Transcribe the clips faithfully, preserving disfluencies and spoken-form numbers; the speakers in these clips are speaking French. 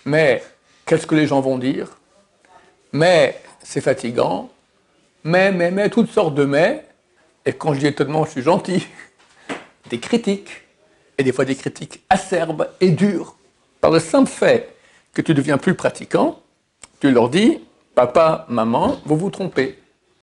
mais qu'est-ce que les gens vont dire? Mais c'est fatigant, mais, mais, mais, toutes sortes de mais, et quand je dis étonnement, je suis gentil, des critiques, et des fois des critiques acerbes et dures, par le simple fait que tu deviens plus pratiquant, tu leur dis, papa, maman, vous vous trompez.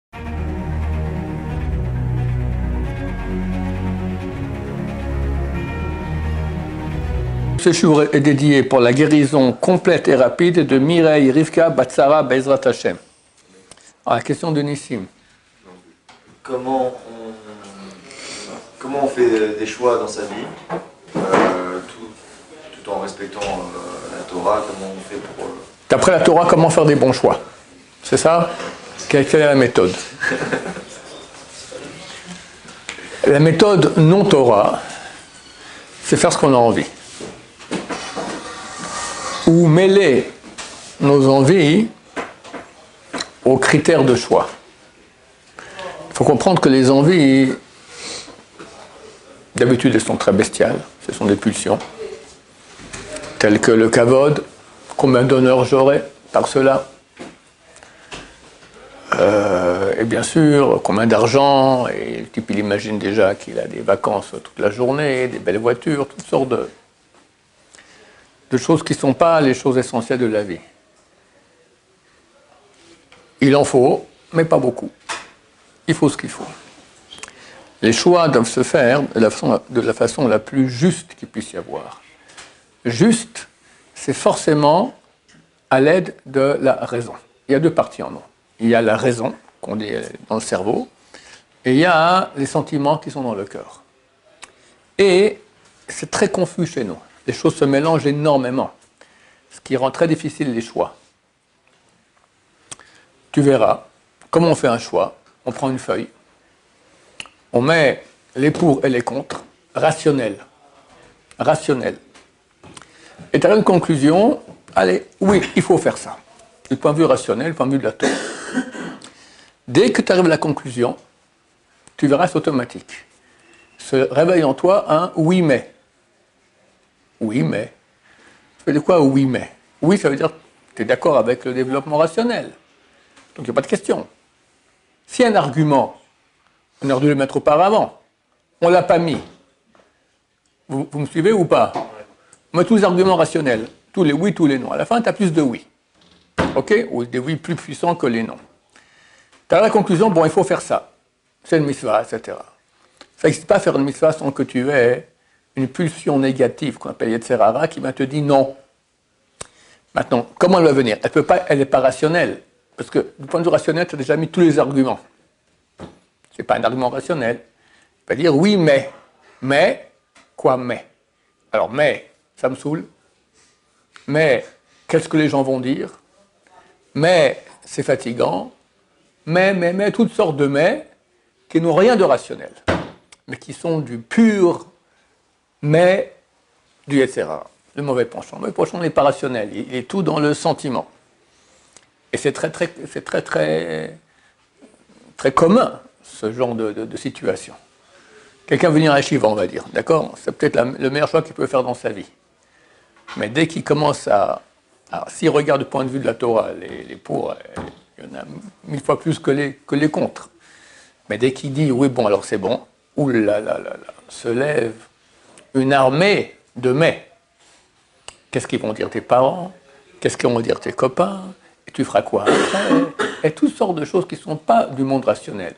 Ce jour est dédié pour la guérison complète et rapide de Mireille Rivka Batsara Bezrat Hashem. Alors, la question de Nissim. Comment on, comment on fait des choix dans sa vie, euh, tout, tout en respectant euh, la Torah, comment on fait pour... Euh... D'après la Torah, comment faire des bons choix? C'est ça? Quelle est la méthode? La méthode non-Torah, c'est faire ce qu'on a envie. Ou mêler nos envies aux critères de choix. Il faut comprendre que les envies, d'habitude, elles sont très bestiales, ce sont des pulsions, telles que le kavod, combien d'honneur j'aurai par cela, euh, et bien sûr, combien d'argent, et le type il imagine déjà qu'il a des vacances toute la journée, des belles voitures, toutes sortes de... de choses qui ne sont pas les choses essentielles de la vie. Il en faut, mais pas beaucoup. Il faut ce qu'il faut. Les choix doivent se faire de la façon, de la façon la plus juste qu'il puisse y avoir. Juste, c'est forcément à l'aide de la raison. Il y a deux parties en nous. Il y a la raison, qu'on dit dans le cerveau, et il y a les sentiments qui sont dans le cœur. Et c'est très confus chez nous. Les choses se mélangent énormément, ce qui rend très difficile les choix. Tu verras, comment on fait un choix? On prend une feuille, on met les pour et les contre, rationnels. Rationnels. Et tu as une conclusion, allez, oui, il faut faire ça. Du point de vue rationnel, du point de vue de la Torah. Dès que tu arrives à la conclusion, tu verras, c'est automatique. Se réveille en toi un oui, mais. Oui, mais. Ça veut dire quoi, oui, mais? Oui, ça veut dire que tu es d'accord avec le développement rationnel. Donc, il n'y a pas de question. Si un argument, on aurait dû le mettre auparavant, on ne l'a pas mis, vous, vous me suivez ou pas? On met tous les arguments rationnels, tous les oui, tous les non. À la fin, tu as plus de oui. OK? Ou des oui plus puissants que les non. Tu as la conclusion, bon, il faut faire ça. C'est une mitzvah, et cetera. Ça n'existe pas faire une mitzvah sans que tu aies une pulsion négative qu'on appelle Yetzer Hara qui va te dire non. Maintenant, comment elle va venir? Elle peut pas, elle n'est pas rationnelle. Parce que du point de vue rationnel, tu as déjà mis tous les arguments. Ce n'est pas un argument rationnel. Il va dire oui, mais. Mais, quoi, mais? Alors, mais, ça me saoule. Mais, qu'est-ce que les gens vont dire? Mais, c'est fatigant. Mais, mais, mais, toutes sortes de mais qui n'ont rien de rationnel. Mais qui sont du pur mais du Yetzer Hara, le mauvais penchant. Le mauvais penchant n'est pas rationnel, il est tout dans le sentiment. Et c'est très, très, c'est très, très, très commun, ce genre de, de, de situation. Quelqu'un veut venir à Shiva, on va dire, d'accord? C'est peut-être la, le meilleur choix qu'il peut faire dans sa vie. Mais dès qu'il commence à... Alors, s'il regarde du point de vue de la Torah, les, les pour, il y en a mille fois plus que les, que les contre. Mais dès qu'il dit, oui, bon, alors c'est bon, oulala, là, là, là, se lève une armée de mais. Qu'est-ce qu'ils vont dire tes parents? Qu'est-ce qu'ils vont dire tes copains? Et tu feras quoi après? Et toutes sortes de choses qui ne sont pas du monde rationnel.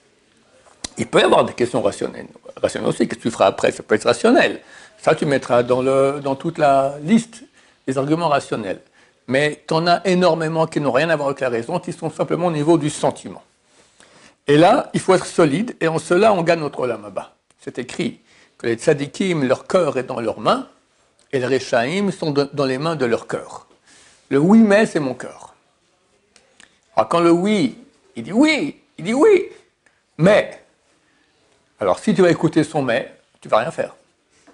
Il peut y avoir des questions rationnelles. Rationnelles aussi, qu'est-ce que tu feras après? Ça peut être rationnel. Ça, tu mettras dans, le, dans toute la liste des arguments rationnels. Mais tu en as énormément qui n'ont rien à voir avec la raison, qui sont simplement au niveau du sentiment. Et là, il faut être solide, et en cela, on gagne notre olam haba. C'est écrit que les tzadikim, leur cœur est dans leurs mains, et les réchaïm sont dans les mains de leur cœur. Le oui, mais, c'est mon cœur. Alors, quand le oui, il dit oui, il dit oui, mais. Alors, si tu vas écouter son mais, tu ne vas rien faire.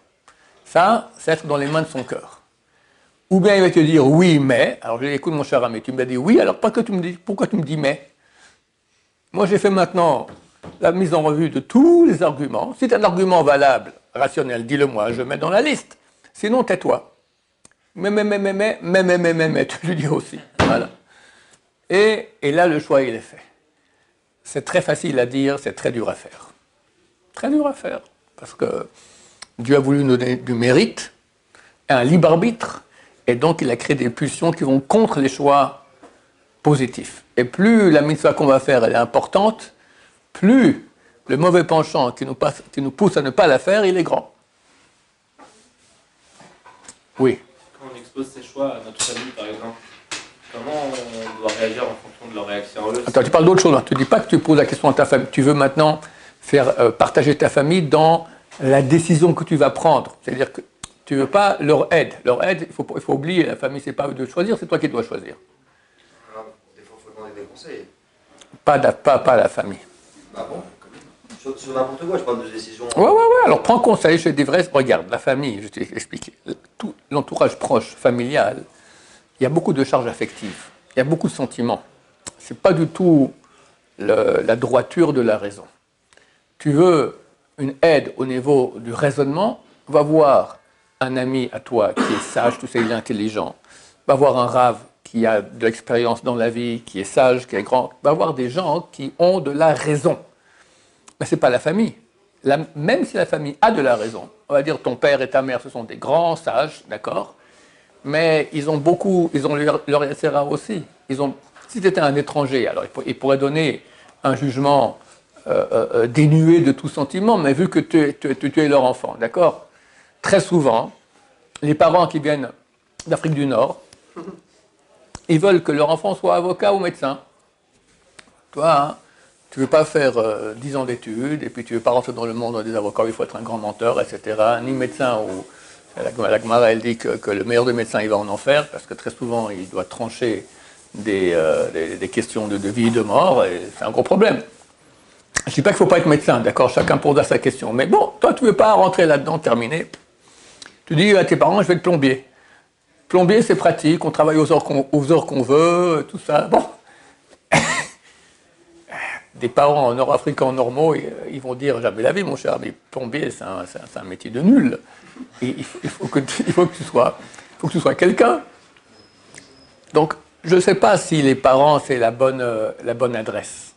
Ça, c'est être dans les mains de son cœur. Ou bien il va te dire oui, mais. Alors, je dis, écoute, mon cher ami, tu me dis oui, alors pas que tu me dis, pourquoi tu me dis mais? Moi, j'ai fait maintenant la mise en revue de tous les arguments. Si tu as un argument valable, rationnel, dis-le-moi, je le mets dans la liste. Sinon, tais-toi. mais, mais, mais, mais, mais, mais, mais, mais, mais, mais, tu lui dis aussi. Voilà. Et, et là, le choix, il est fait. C'est très facile à dire, c'est très dur à faire. Très dur à faire. Parce que Dieu a voulu nous donner du mérite, un libre arbitre, et donc il a créé des pulsions qui vont contre les choix positifs. Et plus la mitzvah qu'on va faire elle est importante, plus le mauvais penchant qui nous, passe, qui nous pousse à ne pas la faire, il est grand. Oui. Quand on expose ses choix à notre famille, par exemple, comment on doit réagir en fonction de leur réaction? Attends, tu parles d'autre chose. Hein. Tu ne dis pas que tu poses la question à ta famille. Tu veux maintenant faire euh, partager ta famille dans la décision que tu vas prendre. C'est-à-dire que tu ne veux pas leur aide. Leur aide, il faut, il faut oublier, la famille, ce n'est pas à eux de choisir, c'est toi qui dois choisir. Alors, des fois, il faut demander des conseils. Pas, de, pas, pas la famille. Bah bon, sur, sur n'importe quoi, je parle de décision. Ouais, ouais, ouais. Alors prends conseil chez des vrais. Regarde, la famille, je t'ai expliqué. Tout l'entourage proche, familial, il y a beaucoup de charges affectives. Il y a beaucoup de sentiments. Ce n'est pas du tout le, la droiture de la raison. Tu veux une aide au niveau du raisonnement, va voir un ami à toi qui est sage, tu sais, il est intelligent. Va voir un rave qui a de l'expérience dans la vie, qui est sage, qui est grand. Va voir des gens qui ont de la raison. Mais ce n'est pas la famille. La, même si la famille a de la raison, on va dire ton père et ta mère, ce sont des grands sages, d'accord, mais ils ont beaucoup, ils ont leur, leur Yetzirah aussi. Ils ont, si tu étais un étranger, alors ils, ils pourraient donner un jugement euh, euh, dénué de tout sentiment, mais vu que tu, tu, tu, tu es leur enfant, d'accord. Très souvent, les parents qui viennent d'Afrique du Nord, ils veulent que leur enfant soit avocat ou médecin. Toi, hein, tu ne veux pas faire euh, dix ans d'études, et puis tu ne veux pas rentrer dans le monde des avocats, il faut être un grand menteur, et cetera. Ni médecin, ou la, la Gemara, elle dit que, que le meilleur des médecins, il va en enfer, parce que très souvent, il doit trancher des, euh, des, des questions de, de vie et de mort, et c'est un gros problème. Je ne dis pas qu'il ne faut pas être médecin, d'accord, chacun posera sa question. Mais bon, toi, tu ne veux pas rentrer là-dedans, terminer. Tu dis à tes parents, je vais être plombier. Plombier, c'est pratique, on travaille aux heures qu'on, aux heures qu'on veut, tout ça. Bon. Des parents nord-africains normaux, ils vont dire, jamais la vie, mon cher, mais plombier, c'est un, c'est un, c'est un métier de nul. Et il, faut, il, faut que tu, il faut que tu sois, il faut que tu sois quelqu'un. Donc, je ne sais pas si les parents, c'est la bonne, euh, la bonne adresse.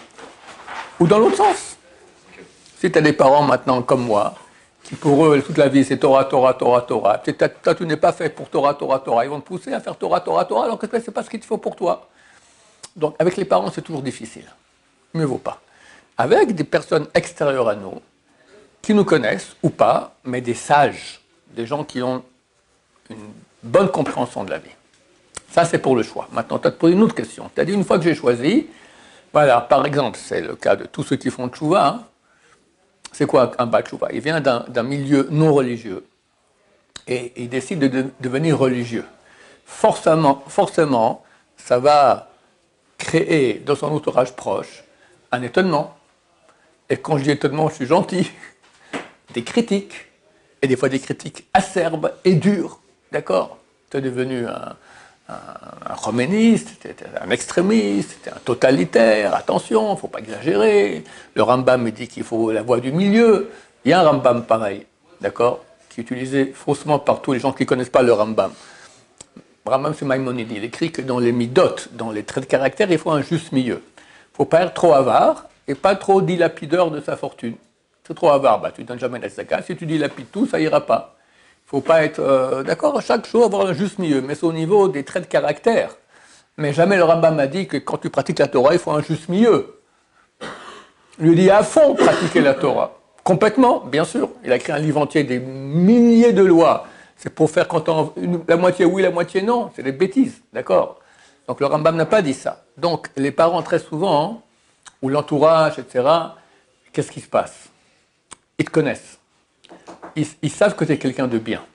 Ou dans l'autre sens. Si tu as des parents maintenant comme moi, qui pour eux, toute la vie, c'est Torah, Torah, Torah, Torah. Toi, tu n'es pas fait pour Torah, Torah, Torah. Ils vont te pousser à faire Torah, Torah, Torah, alors que ce n'est pas ce qu'il te faut pour toi. Donc, avec les parents, c'est toujours difficile. Mieux vaut pas. Avec des personnes extérieures à nous, qui nous connaissent ou pas, mais des sages, des gens qui ont une bonne compréhension de la vie. Ça, c'est pour le choix. Maintenant, tu as posé une autre question. Tu as dit, une fois que j'ai choisi, voilà, par exemple, c'est le cas de tous ceux qui font tchouva, hein. C'est quoi un Baal Tchouva? Il vient d'un, d'un milieu non religieux et il décide de, de devenir religieux. Forcément, forcément, ça va créer dans son entourage proche un étonnement. Et quand je dis étonnement, je suis gentil. Des critiques, et des fois des critiques acerbes et dures. D'accord? Tu es devenu un, un, un romainiste, tu es un extrémiste, tu es un totalitaire, attention, il ne faut pas exagérer. Le Rambam me dit qu'il faut la voie du milieu. Il y a un Rambam pareil, d'accord, qui est utilisé faussement par tous les gens qui ne connaissent pas le Rambam. Rambam, c'est Maïmonide. Il écrit que dans les midot, dans les traits de caractère, il faut un juste milieu. Il ne faut pas être trop avare et pas trop dilapideur de sa fortune. C'est trop avare, bah, tu ne donnes jamais la zakat. Si tu dilapides tout, ça ira pas. Il ne faut pas être, euh, d'accord, chaque chose avoir un juste milieu, mais c'est au niveau des traits de caractère. Mais jamais le Rambam m'a dit que quand tu pratiques la Torah, il faut un juste milieu. Il lui dit à fond pratiquer la Torah. Complètement, bien sûr. Il a écrit un livre entier, des milliers de lois. C'est pour faire quand on, une, la moitié oui, la moitié non. C'est des bêtises, d'accord? Donc le Rambam n'a pas dit ça. Donc les parents, très souvent, hein, ou l'entourage, et cetera, qu'est-ce qui se passe? Ils te connaissent. Ils, ils savent que tu es quelqu'un de bien.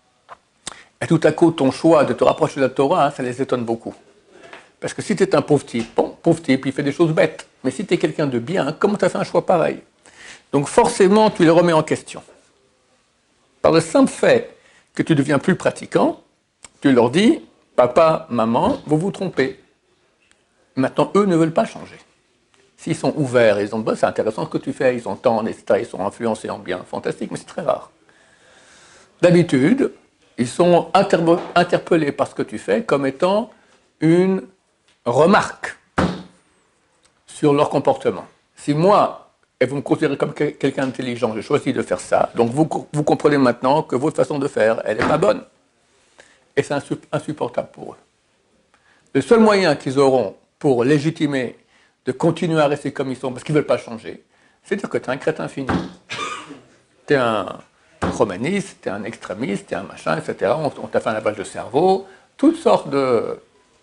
Et tout à coup, ton choix de te rapprocher de la Torah, hein, ça les étonne beaucoup. Parce que si tu es un pauvre type, bon, pauvre type, il fait des choses bêtes. Mais si tu es quelqu'un de bien, comment tu as fait un choix pareil? Donc forcément, tu les remets en question. Par le simple fait que tu deviens plus pratiquant, tu leur dis, papa, maman, vous vous trompez. Maintenant, eux ne veulent pas changer. S'ils sont ouverts, ils ont dit, c'est intéressant ce que tu fais, ils entendent, et cetera, ils sont influencés en bien, fantastique, mais c'est très rare. D'habitude, ils sont interbo- interpellés par ce que tu fais comme étant une remarque sur leur comportement. Si moi, et vous me considérez comme que- quelqu'un d'intelligent, j'ai choisi de faire ça, donc vous, vous comprenez maintenant que votre façon de faire, elle n'est pas bonne. Et c'est insu- insupportable pour eux. Le seul moyen qu'ils auront pour légitimer de continuer à rester comme ils sont, parce qu'ils ne veulent pas changer, c'est de dire que tu es un crétin fini. Tu es un romaniste, tu es un extrémiste, tu es un machin, et cetera. On, on t'a fait un lavage de cerveau, toutes sortes de...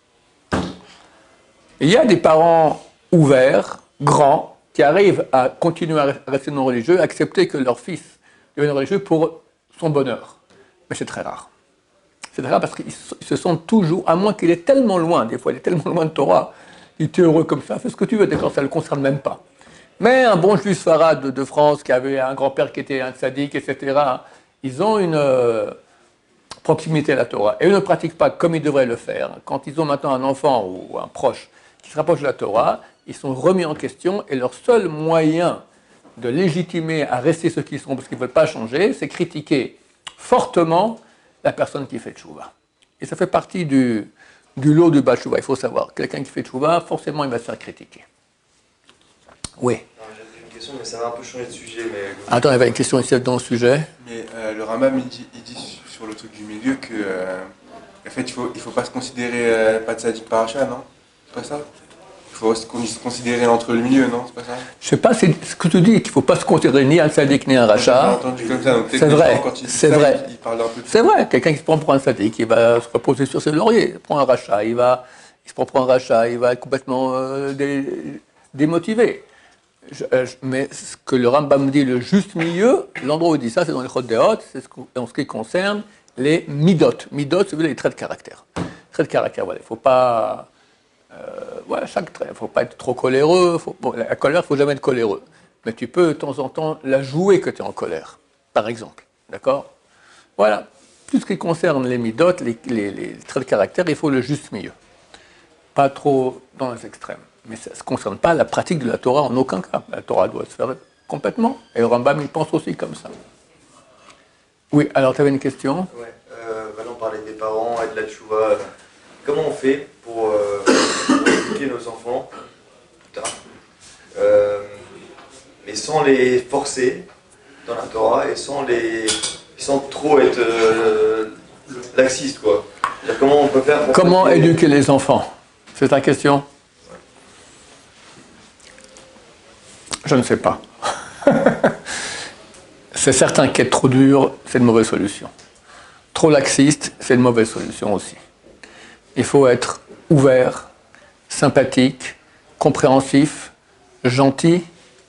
Il y a des parents ouverts, grands, qui arrivent à continuer à rester non religieux, à accepter que leur fils devienne religieux pour son bonheur. Mais c'est très rare. C'est très rare parce qu'ils se sentent toujours, à moins qu'il est tellement loin, des fois il est tellement loin de Torah, il était heureux comme ça, fais ce que tu veux, d'accord, ça ne le concerne même pas. Mais un bon juif farad de, de France, qui avait un grand-père qui était un tzaddik, et cetera, ils ont une euh, proximité à la Torah. Et eux ne pratiquent pas comme ils devraient le faire. Quand ils ont maintenant un enfant ou un proche qui se rapproche de la Torah, ils sont remis en question et leur seul moyen de légitimer à rester ceux qu'ils sont parce qu'ils ne veulent pas changer, c'est critiquer fortement la personne qui fait tchouva. Et ça fait partie du, du lot du Baal Tchouva. Il faut savoir, quelqu'un qui fait tchouva, forcément il va se faire critiquer. Oui. J'ai une question, mais ça va un peu changer de sujet. Mais... Attends, il y avait une question ici dans le sujet. Mais euh, le Rambam, il dit, il dit sur le truc du milieu que, euh, en fait, il faut, il faut pas se considérer euh, pas de sadique paracha, non? C'est pas ça? Il faut se considérer entre le milieu, non? C'est pas ça? Je sais pas, c'est ce que tu dis, qu'il ne faut pas se considérer ni un sadique ni un rachat. J'ai entendu comme ça, donc c'est vrai, quand il dit c'est ça, vrai. Il, il parle un peu de... C'est vrai, quelqu'un qui se prend pour un sadique, il va se reposer sur ses lauriers, il prend un rachat, il va, il se prend pour un rachat, il va être complètement euh, dé, démotivé. Je, euh, je, mais ce que le Rambam dit, le juste milieu, l'endroit où il dit ça, c'est dans les Chot Deot, c'est ce, en ce qui concerne les midot. Midot, c'est les traits de caractère. Traits de caractère, voilà, il ne faut pas... Euh, voilà, chaque trait, il ne faut pas être trop coléreux. Faut, bon, la colère, il ne faut jamais être coléreux. Mais tu peux de temps en temps la jouer que tu es en colère, par exemple. D'accord? Voilà. Tout ce qui concerne les midotes, les, les, les traits de caractère, il faut le juste milieu. Pas trop dans les extrêmes. Mais ça ne se concerne pas la pratique de la Torah en aucun cas. La Torah doit se faire complètement. Et le Rambam, il pense aussi comme ça. Oui, alors tu avais une question? Ouais. Euh, maintenant, on parlait des parents et de la tchouva. Comment on fait pour, euh, pour éduquer nos enfants plus tard, euh, mais sans les forcer dans la Torah et sans, les, sans trop être euh, laxiste, quoi. C'est-à-dire, comment on peut faire pour Comment que... éduquer les enfants? C'est ta question? Je ne sais pas. C'est certain qu'être trop dur, c'est une mauvaise solution. Trop laxiste, c'est une mauvaise solution aussi. Il faut être ouvert, sympathique, compréhensif, gentil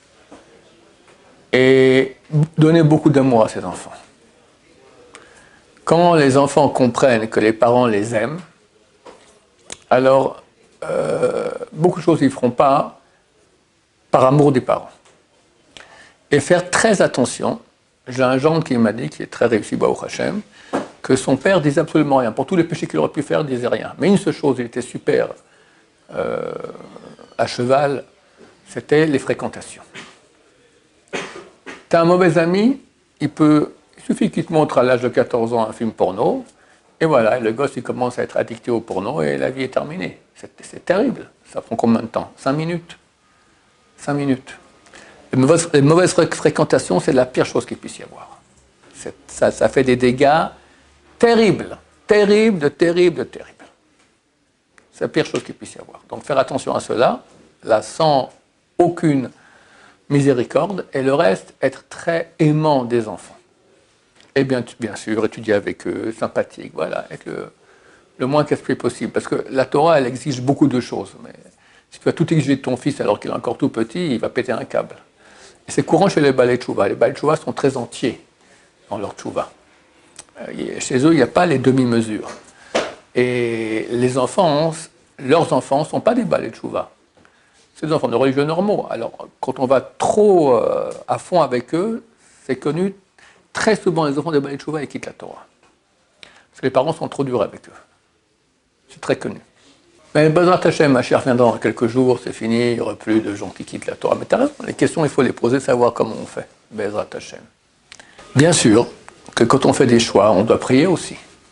et donner beaucoup d'amour à ses enfants. Quand les enfants comprennent que les parents les aiment, alors euh, beaucoup de choses ils ne feront pas par amour des parents. Et faire très attention. J'ai un gendre qui m'a dit, qui est très réussi, Baruch Hashem, que son père disait absolument rien. Pour tous les péchés qu'il aurait pu faire, il ne disait rien. Mais une seule chose, il était super euh, à cheval, c'était les fréquentations. Tu as un mauvais ami, il, peut, il suffit qu'il te montre à l'âge de quatorze ans un film porno, et voilà, le gosse il commence à être addicté au porno et la vie est terminée. C'est, c'est terrible. Ça prend combien de temps? Cinq minutes. Cinq minutes. Les mauvaises, les mauvaises fréquentations, c'est la pire chose qu'il puisse y avoir. C'est, ça, ça fait des dégâts terribles, terribles, de terribles, de terribles. C'est la pire chose qu'il puisse y avoir. Donc faire attention à cela, là, sans aucune miséricorde, et le reste, être très aimant des enfants. Et bien, bien sûr, étudier avec eux, sympathique, voilà, être le, le moins casse-pied possible. Parce que la Torah, elle exige beaucoup de choses. Mais si tu vas tout exiger de ton fils alors qu'il est encore tout petit, il va péter un câble. Et c'est courant chez les Baalei Tchouva. Les Baalei Tchouva sont très entiers dans leur tchouva. Chez eux, il n'y a pas les demi-mesures. Et les enfants, leurs enfants ne sont pas des Baalei Tchouva. C'est des enfants de religieux normaux. Alors, quand on va trop euh, à fond avec eux, c'est connu, très souvent, les enfants des Baalei Tchouva, ils quittent la Torah. Parce que les parents sont trop durs avec eux. C'est très connu. Mais Bezrat Hashem, ma chère, viendra dans quelques jours, c'est fini, il n'y aura plus de gens qui quittent la Torah. Mais tu as raison, les questions, il faut les poser, savoir comment on fait. Bezrat Hashem. Bien sûr que quand on fait des choix, on doit prier aussi.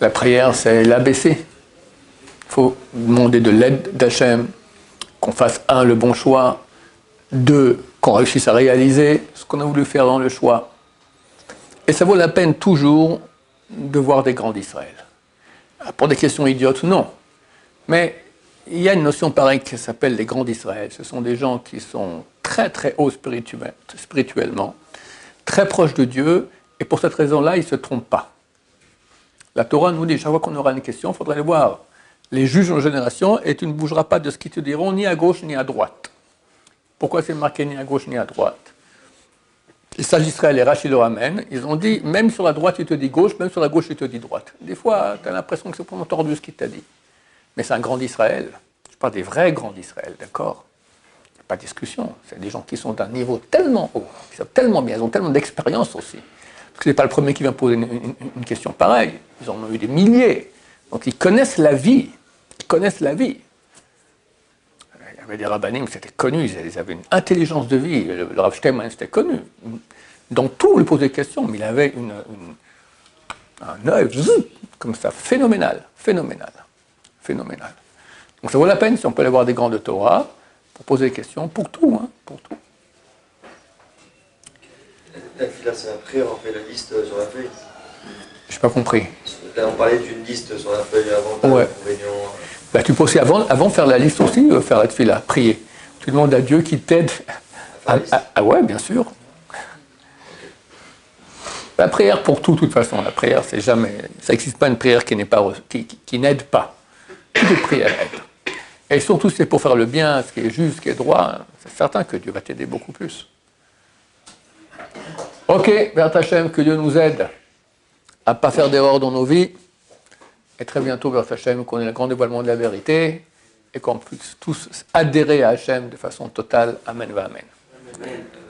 La prière, c'est l'A B C. Il faut demander de l'aide d'Hachem, qu'on fasse, un, le bon choix, deux, qu'on réussisse à réaliser ce qu'on a voulu faire dans le choix. Et ça vaut la peine toujours de voir des grands d'Israël. Pour des questions idiotes, non. Mais il y a une notion pareille qui s'appelle les grands d'Israël. Ce sont des gens qui sont très très hauts spirituellement, très proches de Dieu, et pour cette raison-là, ils ne se trompent pas. La Torah nous dit, chaque fois qu'on aura une question, il faudra aller voir les juges en génération, et tu ne bougeras pas de ce qu'ils te diront, ni à gauche ni à droite. Pourquoi c'est marqué ni à gauche ni à droite? Les sages d'Israël et Rachid le ramènent, ils ont dit, même sur la droite, il te dit gauche, même sur la gauche, il te dit droite. Des fois, tu as l'impression que c'est pour tordu ce qu'il t'a dit. Mais c'est un grand d'Israël. Je parle des vrais grands d'Israël, d'accord? Il n'y a pas de discussion. C'est des gens qui sont d'un niveau tellement haut, qui savent tellement bien, ils ont tellement d'expérience aussi. Parce que ce n'est pas le premier qui vient poser une, une, une question pareille. Ils en ont eu des milliers. Donc ils connaissent la vie. Ils connaissent la vie. Il y avait des rabbinim, c'était connu, ils avaient une intelligence de vie. Le, le Rav Steinman, c'était connu. Donc tout lui posait des questions, mais il avait une, une, un œil comme ça, phénoménal, phénoménal, phénoménal. Donc ça vaut la peine si on peut aller voir des grands de Torah pour poser des questions, pour tout, hein, pour tout. La fila, c'est après, on fait la liste sur la feuille. Je n'ai pas compris. Là, on parlait d'une liste sur la feuille avant, ouais. réunion. Bah, tu peux aussi, avant, avant de faire la liste aussi, euh, faire la fila, prier. Tu demandes à Dieu qu'il t'aide. Ah ah, ouais, bien sûr. La prière pour tout, de toute façon, la prière, c'est jamais. Ça n'existe pas une prière qui n'est pas qui, qui, qui n'aide pas. Toute prière aide. Et surtout, c'est pour faire le bien, ce qui est juste, ce qui est droit. C'est certain que Dieu va t'aider beaucoup plus. Ok, Bert Hachem, que Dieu nous aide à ne pas faire d'erreurs dans nos vies. Et très bientôt, Bert Hachem, qu'on ait le grand dévoilement de la vérité et qu'on puisse tous adhérer à Hachem de façon totale. Amen, va Amen. Amen.